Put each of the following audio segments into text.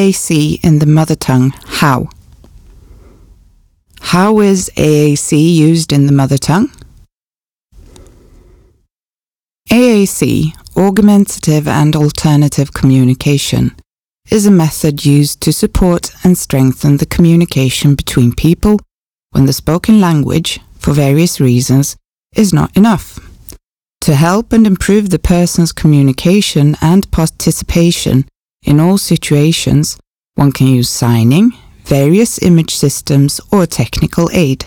AAC in the mother tongue, how? How is AAC used in the mother tongue? AAC, Augmentative and Alternative Communication, is a method used to support and strengthen the communication between people when the spoken language, for various reasons, is not enough. To help and improve the person's communication and participation in all situations, one can use signing, various image systems, or technical aid.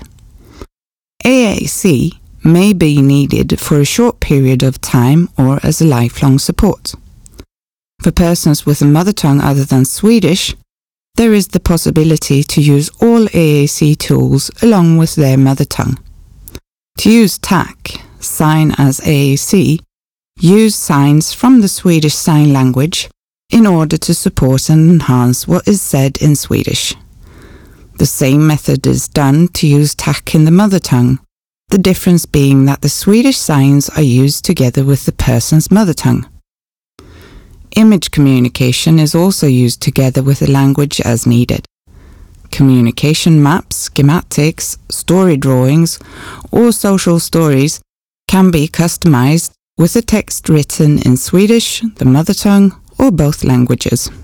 AAC may be needed for a short period of time or as a lifelong support. For persons with a mother tongue other than Swedish, there is the possibility to use all AAC tools along with their mother tongue. To use TAC, sign as AAC, use signs from the Swedish Sign Language in order to support and enhance what is said in Swedish. The same method is done to use TAC in the mother tongue, the difference being that the Swedish signs are used together with the person's mother tongue. Image communication is also used together with the language as needed. Communication maps, schematics, story drawings, or social stories can be customized with the text written in Swedish, the mother tongue, or both languages.